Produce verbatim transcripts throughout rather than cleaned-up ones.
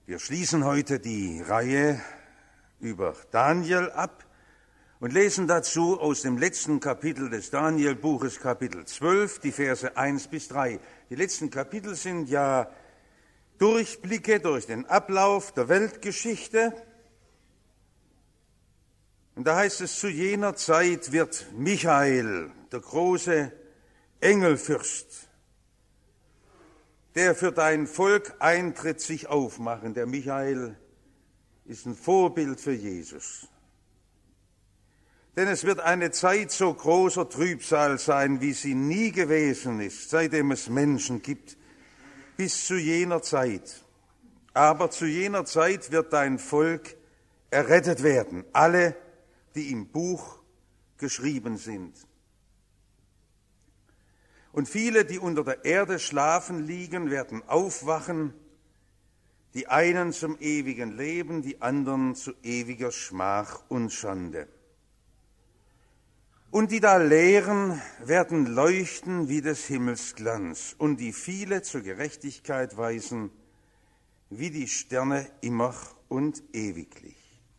Wir schließen heute die Reihe über Daniel ab und lesen dazu aus dem letzten Kapitel des Daniel-Buches, Kapitel zwölf, die Verse eins bis drei. Die letzten Kapitel sind ja Durchblicke durch den Ablauf der Weltgeschichte. Und da heißt es, zu jener Zeit wird Michael, der große Engelfürst, der für dein Volk eintritt, sich aufmachen. Der Michael ist ein Vorbild für Jesus. Denn es wird eine Zeit so großer Trübsal sein, wie sie nie gewesen ist, seitdem es Menschen gibt, bis zu jener Zeit. Aber zu jener Zeit wird dein Volk errettet werden, alle, die im Buch geschrieben sind. Und viele, die unter der Erde schlafen liegen, werden aufwachen, die einen zum ewigen Leben, die anderen zu ewiger Schmach und Schande. Und die da lehren, werden leuchten wie des Himmels Glanz, und die viele zur Gerechtigkeit weisen, wie die Sterne immer und ewiglich.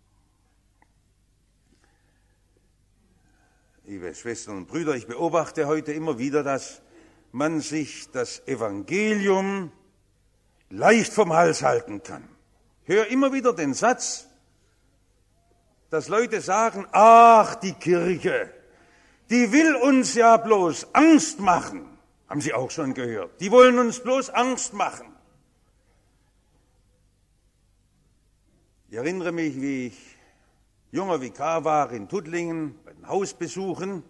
Liebe Schwestern und Brüder, ich beobachte heute immer wieder, dass man sich das Evangelium leicht vom Hals halten kann. Ich höre immer wieder den Satz, dass Leute sagen, ach, die Kirche, die will uns ja bloß Angst machen. Haben Sie auch schon gehört? Die wollen uns bloß Angst machen. Ich erinnere mich, wie ich junger Vikar war in Tuttlingen, bei den Hausbesuchen,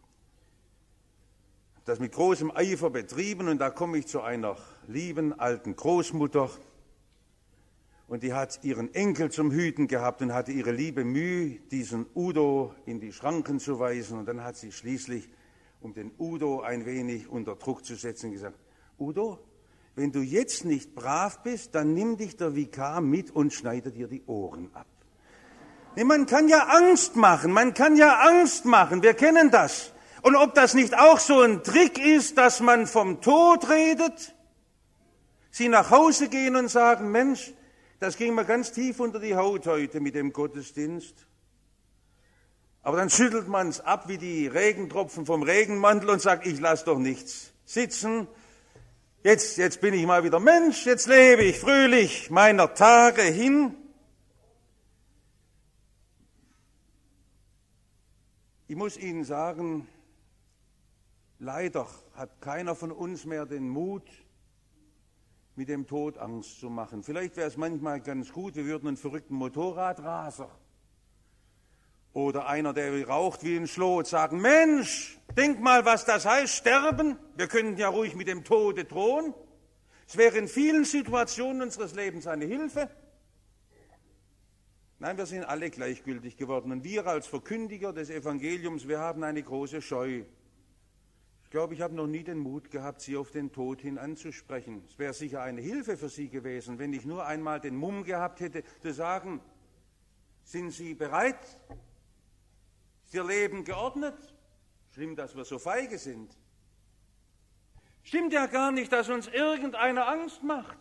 das mit großem Eifer betrieben, und da komme ich zu einer lieben alten Großmutter, und die hat ihren Enkel zum Hüten gehabt und hatte ihre liebe Mühe, diesen Udo in die Schranken zu weisen, und dann hat sie schließlich, um den Udo ein wenig unter Druck zu setzen, gesagt, Udo, wenn du jetzt nicht brav bist, dann nimm dich der Vikar mit und schneide dir die Ohren ab. Nee, man kann ja Angst machen, man kann ja Angst machen, wir kennen das. Und ob das nicht auch so ein Trick ist, dass man vom Tod redet, sie nach Hause gehen und sagen, Mensch, das ging mir ganz tief unter die Haut heute mit dem Gottesdienst. Aber dann schüttelt man es ab wie die Regentropfen vom Regenmantel und sagt, ich lasse doch nichts sitzen. Jetzt, jetzt bin ich mal wieder Mensch, jetzt lebe ich fröhlich meiner Tage hin. Ich muss Ihnen sagen, leider hat keiner von uns mehr den Mut, mit dem Tod Angst zu machen. Vielleicht wäre es manchmal ganz gut, wir würden einen verrückten Motorradraser oder einer, der raucht wie ein Schlot, sagen, Mensch, denk mal, was das heißt, sterben. Wir können ja ruhig mit dem Tode drohen. Es wäre in vielen Situationen unseres Lebens eine Hilfe. Nein, wir sind alle gleichgültig geworden. Und wir als Verkündiger des Evangeliums, wir haben eine große Scheu. Ich glaube, ich habe noch nie den Mut gehabt, Sie auf den Tod hin anzusprechen. Es wäre sicher eine Hilfe für Sie gewesen, wenn ich nur einmal den Mumm gehabt hätte, zu sagen, sind Sie bereit? Ist Ihr Leben geordnet? Schlimm, dass wir so feige sind. Stimmt ja gar nicht, dass uns irgendeine Angst macht.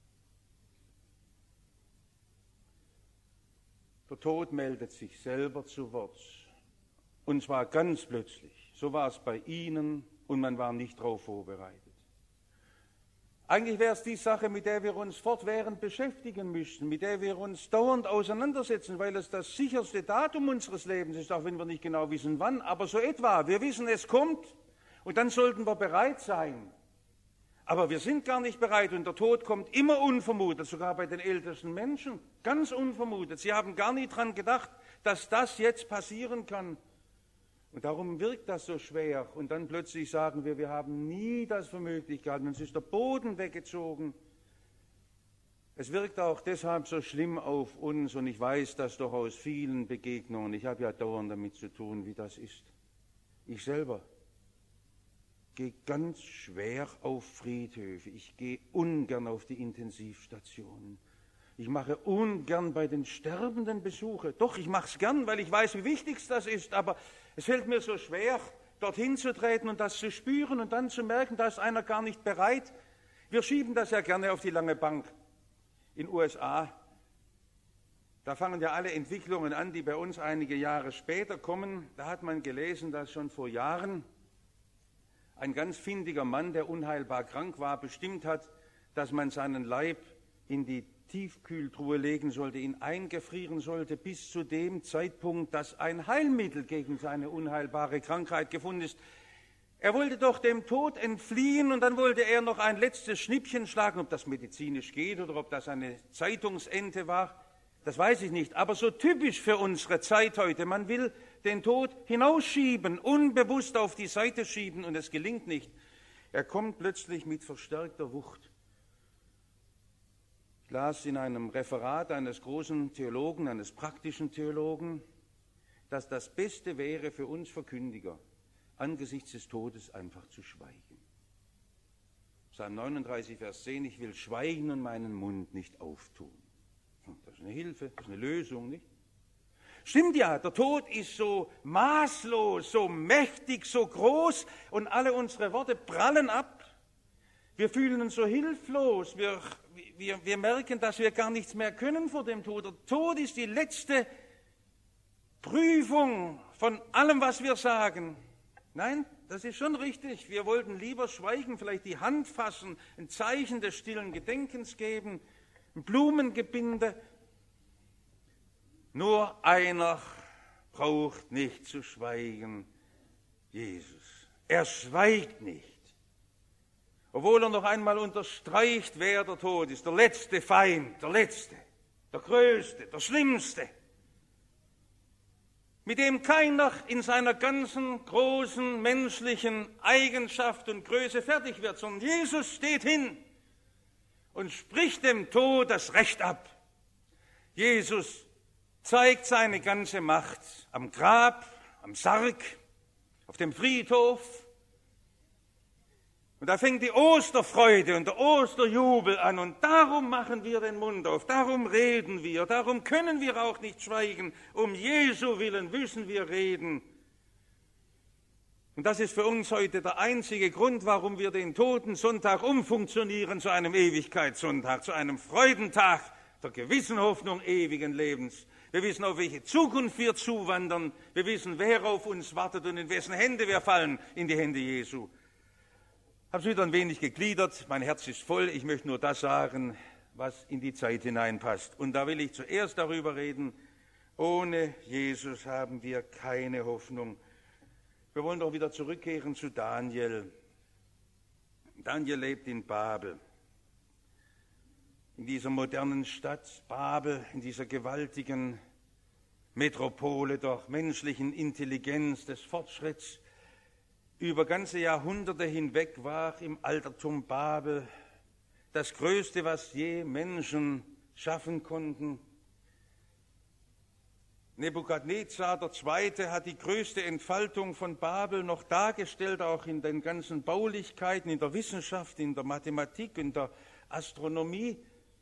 Der Tod meldet sich selber zu Wort. Und zwar ganz plötzlich. So war es bei Ihnen und man war nicht darauf vorbereitet. Eigentlich wäre es die Sache, mit der wir uns fortwährend beschäftigen müssten, mit der wir uns dauernd auseinandersetzen, weil es das sicherste Datum unseres Lebens ist, auch wenn wir nicht genau wissen, wann, aber so etwa. Wir wissen, es kommt und dann sollten wir bereit sein. Aber wir sind gar nicht bereit und der Tod kommt immer unvermutet, sogar bei den ältesten Menschen, ganz unvermutet. Sie haben gar nicht dran gedacht, dass das jetzt passieren kann. Und darum wirkt das so schwer. Und dann plötzlich sagen wir, wir haben nie das für möglich gehalten. Uns ist der Boden weggezogen. Es wirkt auch deshalb so schlimm auf uns. Und ich weiß das doch aus vielen Begegnungen. Ich habe ja dauernd damit zu tun, wie das ist. Ich selber gehe ganz schwer auf Friedhöfe. Ich gehe ungern auf die Intensivstationen. Ich mache ungern bei den Sterbenden Besuche. Doch, ich mache es gern, weil ich weiß, wie wichtig das ist. Aber es fällt mir so schwer, dorthin zu treten und das zu spüren und dann zu merken, da ist einer gar nicht bereit. Wir schieben das ja gerne auf die lange Bank. in den U S A, da fangen ja alle Entwicklungen an, die bei uns einige Jahre später kommen. Da hat man gelesen, dass schon vor Jahren ein ganz findiger Mann, der unheilbar krank war, bestimmt hat, dass man seinen Leib in die Tiefkühltruhe legen sollte, ihn eingefrieren sollte, bis zu dem Zeitpunkt, dass ein Heilmittel gegen seine unheilbare Krankheit gefunden ist. Er wollte doch dem Tod entfliehen und dann wollte er noch ein letztes Schnippchen schlagen, ob das medizinisch geht oder ob das eine Zeitungsente war. Das weiß ich nicht, aber so typisch für unsere Zeit heute. Man will den Tod hinausschieben, unbewusst auf die Seite schieben und es gelingt nicht. Er kommt plötzlich mit verstärkter Wucht. Ich las in einem Referat eines großen Theologen, eines praktischen Theologen, dass das Beste wäre für uns Verkündiger, angesichts des Todes einfach zu schweigen. Psalm neununddreißig, Vers zehn, ich will schweigen und meinen Mund nicht auftun. Das ist eine Hilfe, das ist eine Lösung, nicht? Stimmt ja, der Tod ist so maßlos, so mächtig, so groß und alle unsere Worte prallen ab. Wir fühlen uns so hilflos, wir, wir, wir merken, dass wir gar nichts mehr können vor dem Tod. Der Tod ist die letzte Prüfung von allem, was wir sagen. Nein, das ist schon richtig. Wir wollten lieber schweigen, vielleicht die Hand fassen, ein Zeichen des stillen Gedenkens geben, ein Blumengebinde. Nur einer braucht nicht zu schweigen, Jesus. Er schweigt nicht. Obwohl er noch einmal unterstreicht, wer der Tod ist, der letzte Feind, der letzte, der größte, der schlimmste, mit dem keiner in seiner ganzen großen menschlichen Eigenschaft und Größe fertig wird, sondern Jesus steht hin und spricht dem Tod das Recht ab. Jesus zeigt seine ganze Macht am Grab, am Sarg, auf dem Friedhof. Und da fängt die Osterfreude und der Osterjubel an und darum machen wir den Mund auf, darum reden wir, darum können wir auch nicht schweigen, um Jesu willen müssen wir reden. Und das ist für uns heute der einzige Grund, warum wir den Totensonntag umfunktionieren zu einem Ewigkeitssonntag, zu einem Freudentag der gewissen Hoffnung ewigen Lebens. Wir wissen, auf welche Zukunft wir zuwandern, wir wissen, wer auf uns wartet und in wessen Hände wir fallen, in die Hände Jesu. Ich habe es wieder ein wenig gegliedert, mein Herz ist voll, ich möchte nur das sagen, was in die Zeit hineinpasst. Und da will ich zuerst darüber reden, ohne Jesus haben wir keine Hoffnung. Wir wollen doch wieder zurückkehren zu Daniel. Daniel lebt in Babel, in dieser modernen Stadt Babel, in dieser gewaltigen Metropole der menschlichen Intelligenz, des Fortschritts. Über ganze Jahrhunderte hinweg war im Altertum Babel das Größte, was je Menschen schaffen konnten. Nebukadnezar der Zweite hat die größte Entfaltung von Babel noch dargestellt, auch in den ganzen Baulichkeiten, in der Wissenschaft, in der Mathematik, in der Astronomie.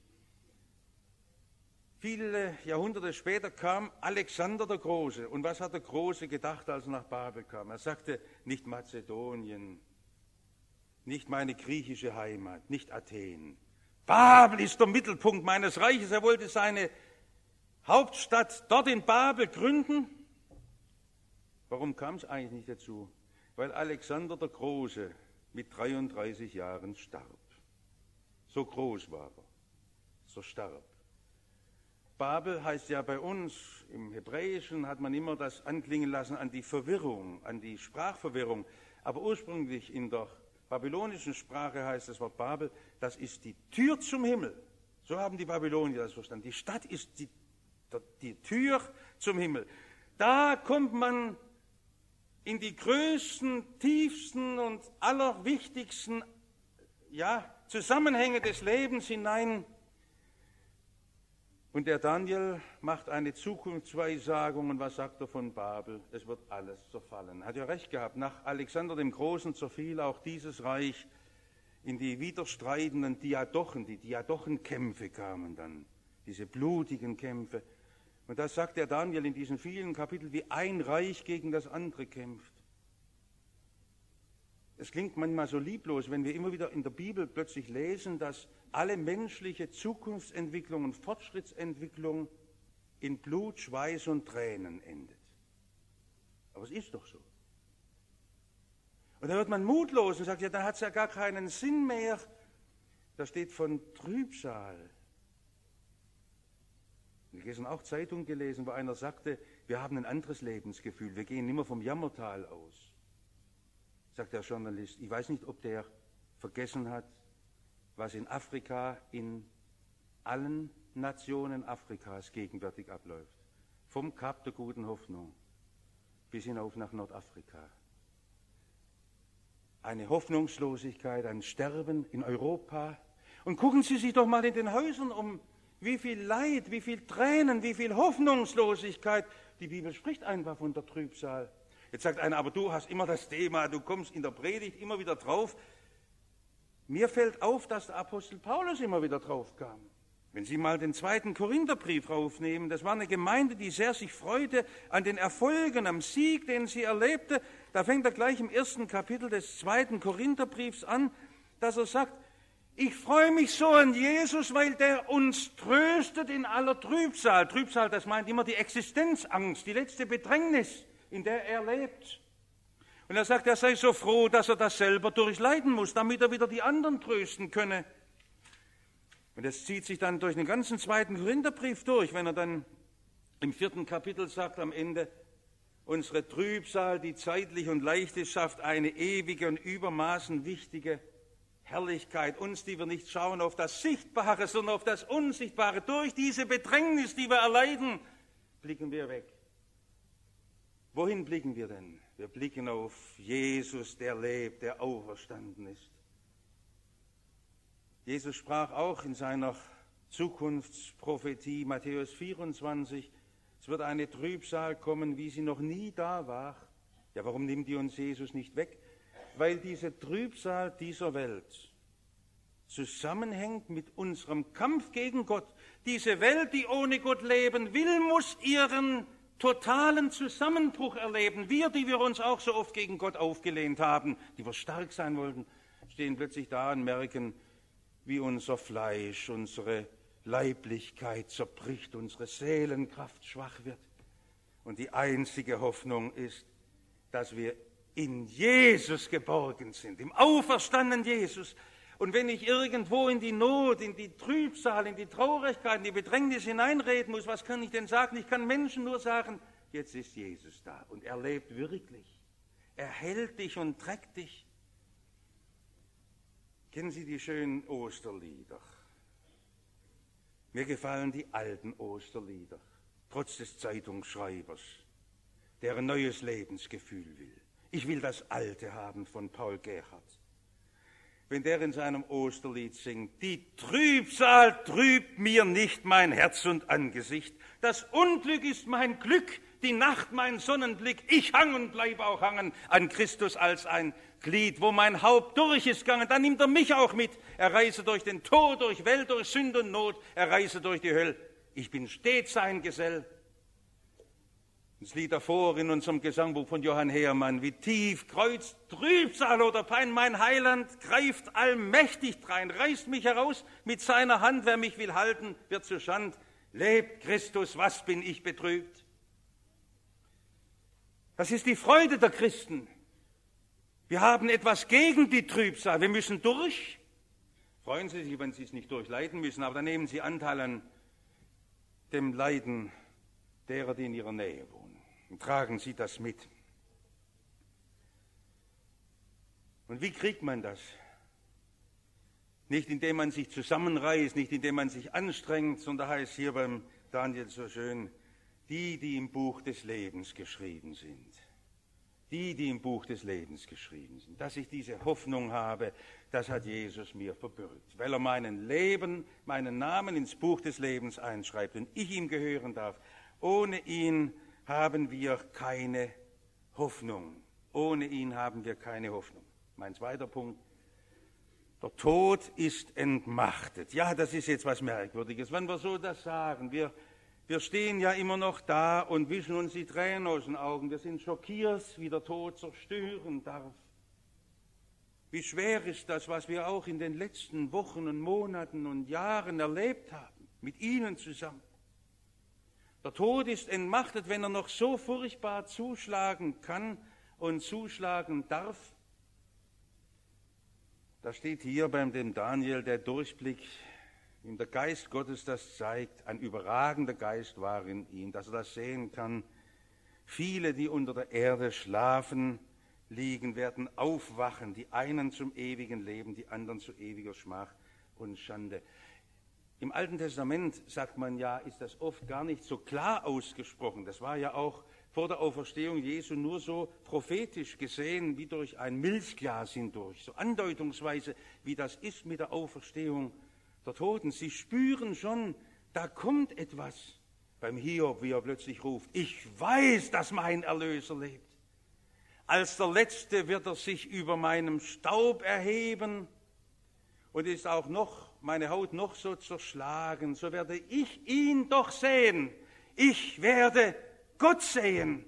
Viele Jahrhunderte später kam Alexander der Große. Und was hat der Große gedacht, als er nach Babel kam? Er sagte, nicht Mazedonien, nicht meine griechische Heimat, nicht Athen. Babel ist der Mittelpunkt meines Reiches. Er wollte seine Hauptstadt dort in Babel gründen. Warum kam es eigentlich nicht dazu? Weil Alexander der Große mit dreiunddreißig Jahren starb. So groß war er, so starb. Babel heißt ja bei uns, im Hebräischen hat man immer das anklingen lassen an die Verwirrung, an die Sprachverwirrung. Aber ursprünglich in der babylonischen Sprache heißt das Wort Babel, das ist die Tür zum Himmel. So haben die Babylonier das verstanden. Die Stadt ist die, die Tür zum Himmel. Da kommt man in die größten, tiefsten und allerwichtigsten ja, Zusammenhänge des Lebens hinein. Und der Daniel macht eine Zukunftsweissagung. Und was sagt er von Babel? Es wird alles zerfallen. Hat ja recht gehabt. Nach Alexander dem Großen zerfiel auch dieses Reich in die widerstreitenden Diadochen. Die Diadochenkämpfe kamen dann, diese blutigen Kämpfe. Und das sagt der Daniel in diesen vielen Kapiteln, wie ein Reich gegen das andere kämpft. Es klingt manchmal so lieblos, wenn wir immer wieder in der Bibel plötzlich lesen, dass alle menschliche Zukunftsentwicklung und Fortschrittsentwicklung in Blut, Schweiß und Tränen endet. Aber es ist doch so. Und da wird man mutlos und sagt, ja, dann hat es ja gar keinen Sinn mehr. Da steht von Trübsal. Wir haben gestern auch Zeitung gelesen, wo einer sagte, wir haben ein anderes Lebensgefühl, wir gehen immer vom Jammertal aus. Sagt der Journalist, ich weiß nicht, ob der vergessen hat, was in Afrika, in allen Nationen Afrikas gegenwärtig abläuft. Vom Kap der Guten Hoffnung bis hinauf nach Nordafrika. Eine Hoffnungslosigkeit, ein Sterben in Europa. Und gucken Sie sich doch mal in den Häusern um, wie viel Leid, wie viel Tränen, wie viel Hoffnungslosigkeit. Die Bibel spricht einfach von der Trübsal. Jetzt sagt einer, aber du hast immer das Thema, du kommst in der Predigt immer wieder drauf. Mir fällt auf, dass der Apostel Paulus immer wieder drauf kam. Wenn Sie mal den zweiten Korintherbrief aufnehmen, das war eine Gemeinde, die sehr sich freute an den Erfolgen, am Sieg, den sie erlebte. Da fängt er gleich im ersten Kapitel des zweiten Korintherbriefs an, dass er sagt, ich freue mich so an Jesus, weil der uns tröstet in aller Trübsal. Trübsal, das meint immer die Existenzangst, die letzte Bedrängnis, in der er lebt. Und er sagt, er sei so froh, dass er das selber durchleiden muss, damit er wieder die anderen trösten könne. Und das zieht sich dann durch den ganzen zweiten Korintherbrief durch, wenn er dann im vierten Kapitel sagt am Ende, unsere Trübsal, die zeitlich und leicht ist, schafft eine ewige und übermaßen wichtige Herrlichkeit. Uns, die wir nicht schauen auf das Sichtbare, sondern auf das Unsichtbare. Durch diese Bedrängnis, die wir erleiden, blicken wir weg. Wohin blicken wir denn? Wir blicken auf Jesus, der lebt, der auferstanden ist. Jesus sprach auch in seiner Zukunftsprophetie, Matthäus vierundzwanzig, es wird eine Trübsal kommen, wie sie noch nie da war. Ja, warum nimmt die uns Jesus nicht weg? Weil diese Trübsal dieser Welt zusammenhängt mit unserem Kampf gegen Gott. Diese Welt, die ohne Gott leben will, muss ihren totalen Zusammenbruch erleben. Wir, die wir uns auch so oft gegen Gott aufgelehnt haben, die wir stark sein wollten, stehen plötzlich da und merken, wie unser Fleisch, unsere Leiblichkeit zerbricht, unsere Seelenkraft schwach wird. Und die einzige Hoffnung ist, dass wir in Jesus geborgen sind, im auferstandenen Jesus. Und wenn ich irgendwo in die Not, in die Trübsal, in die Traurigkeit, in die Bedrängnis hineinreden muss, was kann ich denn sagen? Ich kann Menschen nur sagen, jetzt ist Jesus da und er lebt wirklich. Er hält dich und trägt dich. Kennen Sie die schönen Osterlieder? Mir gefallen die alten Osterlieder, trotz des Zeitungsschreibers, der ein neues Lebensgefühl will. Ich will das Alte haben von Paul Gerhardt. Wenn der in seinem Osterlied singt, die Trübsal trübt mir nicht mein Herz und Angesicht. Das Unglück ist mein Glück, die Nacht mein Sonnenblick. Ich hang und bleib auch hangen an Christus als ein Glied. Wo mein Haupt durch ist gegangen, dann nimmt er mich auch mit. Er reise durch den Tod, durch Welt, durch Sünde und Not. Er reise durch die Hölle. Ich bin stets sein Gesell. Das Lied davor in unserem Gesangbuch von Johann Heermann, wie tief kreuzt Trübsal oder Pein, mein Heiland greift allmächtig drein, reißt mich heraus mit seiner Hand, wer mich will halten, wird zu Schand. Lebt Christus, was bin ich betrübt? Das ist die Freude der Christen. Wir haben etwas gegen die Trübsal, wir müssen durch. Freuen Sie sich, wenn Sie es nicht durchleiden müssen, aber dann nehmen Sie Anteil an dem Leiden derer, die in Ihrer Nähe wohnen. Und tragen Sie das mit. Und wie kriegt man das? Nicht indem man sich zusammenreißt, nicht indem man sich anstrengt, sondern heißt hier beim Daniel so schön, die, die im Buch des Lebens geschrieben sind. Die, die im Buch des Lebens geschrieben sind. Dass ich diese Hoffnung habe, das hat Jesus mir verbürgt. Weil er meinen Leben, meinen Namen ins Buch des Lebens einschreibt und ich ihm gehören darf. Ohne ihn haben wir keine Hoffnung. Ohne ihn haben wir keine Hoffnung. Mein zweiter Punkt. Der Tod ist entmachtet. Ja, das ist jetzt was Merkwürdiges, wenn wir so das sagen. Wir, wir stehen ja immer noch da und wischen uns die Tränen aus den Augen. Wir sind schockiert, wie der Tod zerstören darf. Wie schwer ist das, was wir auch in den letzten Wochen und Monaten und Jahren erlebt haben, mit Ihnen zusammen. Der Tod ist entmachtet, wenn er noch so furchtbar zuschlagen kann und zuschlagen darf. Da steht hier beim dem Daniel der Durchblick, ihm der Geist Gottes das zeigt, ein überragender Geist war in ihm, dass er das sehen kann. Viele, die unter der Erde schlafen, liegen, werden aufwachen, die einen zum ewigen Leben, die anderen zu ewiger Schmach und Schande. Im Alten Testament, sagt man ja, ist das oft gar nicht so klar ausgesprochen. Das war ja auch vor der Auferstehung Jesu nur so prophetisch gesehen, wie durch ein Milchglas hindurch, so andeutungsweise, wie das ist mit der Auferstehung der Toten. Sie spüren schon, da kommt etwas beim Hiob, wie er plötzlich ruft, ich weiß, dass mein Erlöser lebt. Als der Letzte wird er sich über meinem Staub erheben und ist auch noch, meine Haut noch so zerschlagen, so werde ich ihn doch sehen. Ich werde Gott sehen.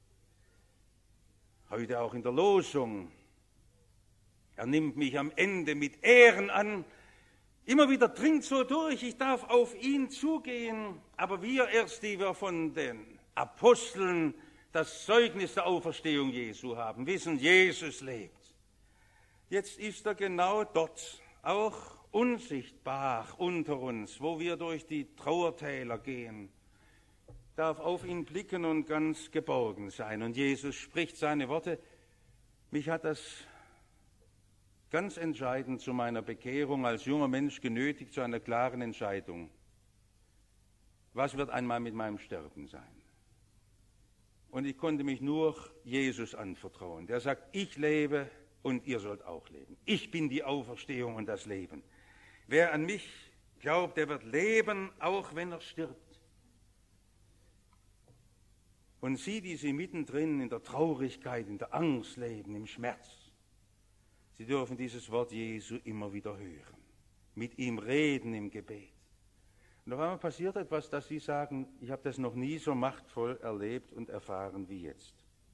Heute auch in der Losung. Er nimmt mich am Ende mit Ehren an. Immer wieder dringt so durch, ich darf auf ihn zugehen. Aber wir erst, die wir von den Aposteln das Zeugnis der Auferstehung Jesu haben, wissen, Jesus lebt. Jetzt ist er genau dort, auch unsichtbar unter uns, wo wir durch die Trauertäler gehen, darf auf ihn blicken und ganz geborgen sein. Und Jesus spricht seine Worte. Mich hat das ganz entscheidend zu meiner Bekehrung als junger Mensch genötigt, zu einer klaren Entscheidung. Was wird einmal mit meinem Sterben sein? Und ich konnte mich nur Jesus anvertrauen. Der sagt, ich lebe und ihr sollt auch leben. Ich bin die Auferstehung und das Leben. Wer an mich glaubt, der wird leben, auch wenn er stirbt. Und sie, die sie mittendrin in der Traurigkeit, in der Angst leben, im Schmerz, sie dürfen dieses Wort Jesu immer wieder hören, mit ihm reden im Gebet. Und auf einmal passiert etwas, dass sie sagen, ich habe das noch nie so machtvoll erlebt und erfahren wie jetzt.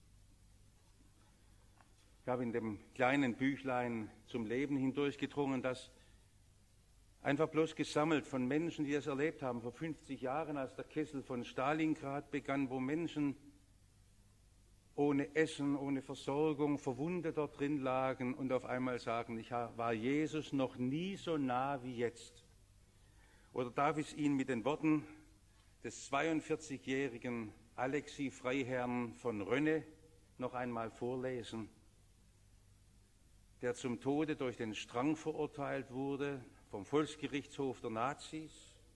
Ich habe in dem kleinen Büchlein zum Leben hindurchgedrungen, das einfach bloß gesammelt von Menschen, die das erlebt haben, vor fünfzig Jahren, als der Kessel von Stalingrad begann, wo Menschen ohne Essen, ohne Versorgung, verwundet dort drin lagen und auf einmal sagen, ich war Jesus noch nie so nah wie jetzt. Oder darf ich Ihnen mit den Worten des zweiundvierzigjährigen Alexis Freiherrn von Rönne noch einmal vorlesen, der zum Tode durch den Strang verurteilt wurde, vom Volksgerichtshof der Nazis,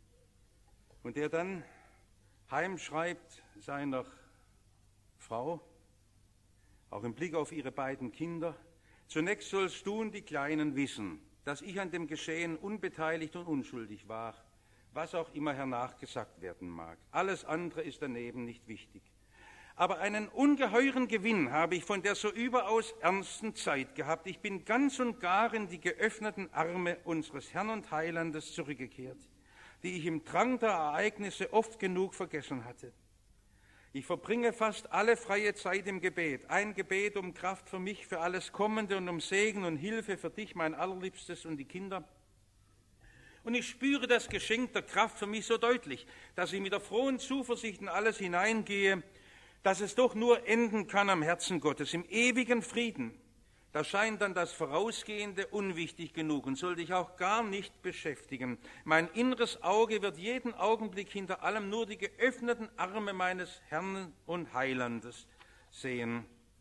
und der dann heimschreibt seiner Frau, auch im Blick auf ihre beiden Kinder, zunächst sollst du und die Kleinen wissen, dass ich an dem Geschehen unbeteiligt und unschuldig war, was auch immer hernach gesagt werden mag. Alles andere ist daneben nicht wichtig. Aber einen ungeheuren Gewinn habe ich von der so überaus ernsten Zeit gehabt. Ich bin ganz und gar in die geöffneten Arme unseres Herrn und Heilandes zurückgekehrt, die ich im Drang der Ereignisse oft genug vergessen hatte. Ich verbringe fast alle freie Zeit im Gebet. Ein Gebet um Kraft für mich, für alles Kommende und um Segen und Hilfe für dich, mein Allerliebstes und die Kinder. Und ich spüre das Geschenk der Kraft für mich so deutlich, dass ich mit der frohen Zuversicht in alles hineingehe, dass es doch nur enden kann am Herzen Gottes, im ewigen Frieden. Da scheint dann das Vorausgehende unwichtig genug und soll dich auch gar nicht beschäftigen. Mein inneres Auge wird jeden Augenblick hinter allem nur die geöffneten Arme meines Herrn und Heilandes sehen.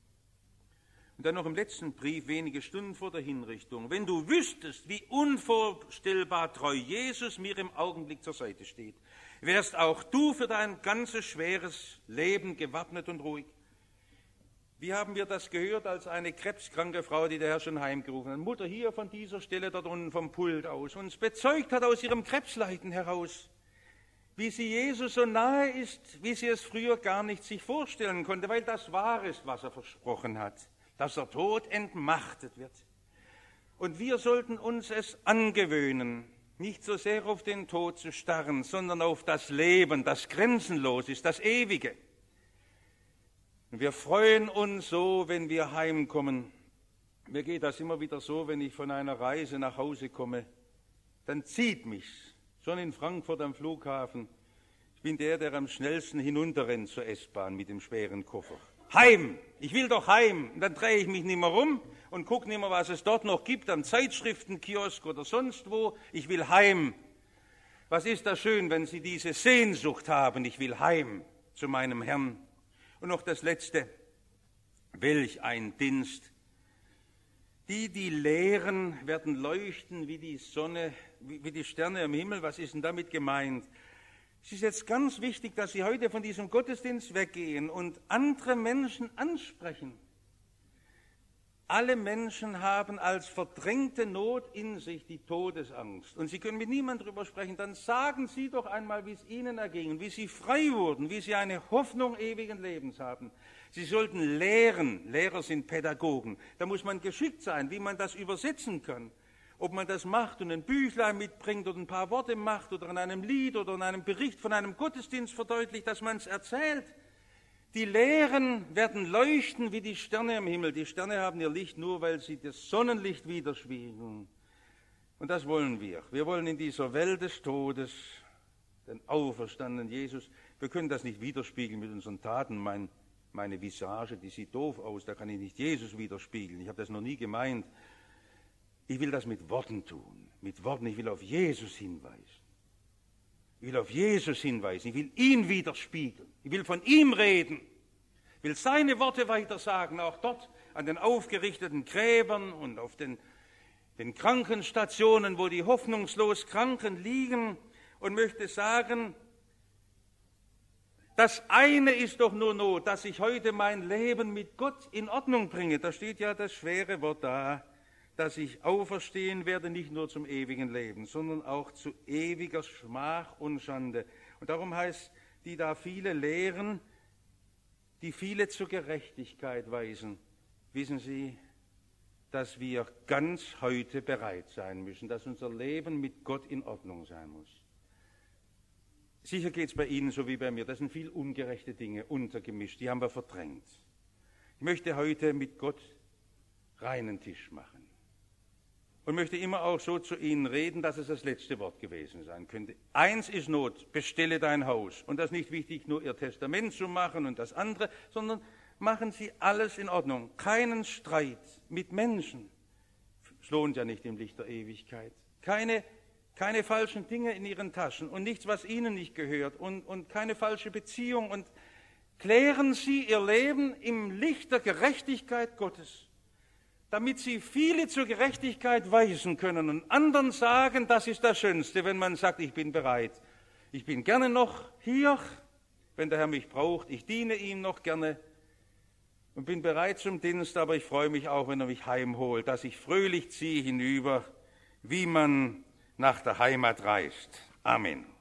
Und dann noch im letzten Brief, wenige Stunden vor der Hinrichtung. Wenn du wüsstest, wie unvorstellbar treu Jesus mir im Augenblick zur Seite steht, wärst auch du für dein ganzes schweres Leben gewappnet und ruhig. Wie haben wir das gehört, als eine krebskranke Frau, die der Herr schon heimgerufen hat, Mutter hier von dieser Stelle dort unten vom Pult aus, uns bezeugt hat aus ihrem Krebsleiden heraus, wie sie Jesus so nahe ist, wie sie es früher gar nicht sich vorstellen konnte, weil das wahr ist, was er versprochen hat, dass der Tod entmachtet wird. Und wir sollten uns es angewöhnen, nicht so sehr auf den Tod zu starren, sondern auf das Leben, das grenzenlos ist, das Ewige. Und wir freuen uns so, wenn wir heimkommen Mir geht das immer wieder so, wenn ich von einer Reise nach Hause komme, dann zieht mich's. Schon in Frankfurt am Flughafen. Ich bin der, der am schnellsten hinunterrennt zur S-Bahn mit dem schweren Koffer. Heim! Ich will doch heim! Und dann drehe ich mich nicht mehr rum und gucke nicht mehr, was es dort noch gibt, am Zeitschriftenkiosk oder sonst wo. Ich will heim. Was ist das schön, wenn Sie diese Sehnsucht haben, ich will heim zu meinem Herrn. Und noch das Letzte, welch ein Dienst. Die, die lehren, werden leuchten wie die Sonne, wie, wie die Sterne am Himmel. Was ist denn damit gemeint? Es ist jetzt ganz wichtig, dass Sie heute von diesem Gottesdienst weggehen und andere Menschen ansprechen. Alle Menschen haben als verdrängte Not in sich die Todesangst. Und Sie können mit niemandem darüber sprechen. Dann sagen Sie doch einmal, wie es Ihnen erging, wie Sie frei wurden, wie Sie eine Hoffnung ewigen Lebens haben. Sie sollten lehren. Lehrer sind Pädagogen. Da muss man geschickt sein, wie man das übersetzen kann. Ob man das macht und ein Büchlein mitbringt oder ein paar Worte macht oder in einem Lied oder in einem Bericht von einem Gottesdienst verdeutlicht, dass man es erzählt. Die Lehren werden leuchten wie die Sterne am Himmel. Die Sterne haben ihr Licht nur, weil sie das Sonnenlicht widerspiegeln. Und das wollen wir. Wir wollen in dieser Welt des Todes den auferstandenen Jesus. Wir können das nicht widerspiegeln mit unseren Taten. Mein, meine Visage, die sieht doof aus, da kann ich nicht Jesus widerspiegeln. Ich habe das noch nie gemeint. Ich will das mit Worten tun. Mit Worten, ich will auf Jesus hinweisen. Ich will auf Jesus hinweisen, ich will ihn widerspiegeln, ich will von ihm reden, ich will seine Worte weitersagen, auch dort an den aufgerichteten Gräbern und auf den, den Krankenstationen, wo die hoffnungslos Kranken liegen, und möchte sagen, das eine ist doch nur Not, dass ich heute mein Leben mit Gott in Ordnung bringe. Da steht ja das schwere Wort da, dass ich auferstehen werde, nicht nur zum ewigen Leben, sondern auch zu ewiger Schmach und Schande. Und darum heißt, die da viele lehren, die viele zur Gerechtigkeit weisen, wissen Sie, dass wir ganz heute bereit sein müssen, dass unser Leben mit Gott in Ordnung sein muss. Sicher geht es bei Ihnen so wie bei mir, das sind viel ungerechte Dinge untergemischt, die haben wir verdrängt. Ich möchte heute mit Gott reinen Tisch machen. Und möchte immer auch so zu Ihnen reden, dass es das letzte Wort gewesen sein könnte. Eins ist Not, bestelle dein Haus. Und das ist nicht wichtig, nur Ihr Testament zu machen und das andere, sondern machen Sie alles in Ordnung. Keinen Streit mit Menschen. Es lohnt ja nicht im Licht der Ewigkeit. Keine, keine falschen Dinge in Ihren Taschen und nichts, was Ihnen nicht gehört und, und keine falsche Beziehung. Und klären Sie Ihr Leben im Licht der Gerechtigkeit Gottes, damit Sie viele zur Gerechtigkeit weisen können und anderen sagen, das ist das Schönste, wenn man sagt, ich bin bereit. Ich bin gerne noch hier, wenn der Herr mich braucht. Ich diene ihm noch gerne und bin bereit zum Dienst, aber ich freue mich auch, wenn er mich heimholt, dass ich fröhlich ziehe hinüber, wie man nach der Heimat reist. Amen.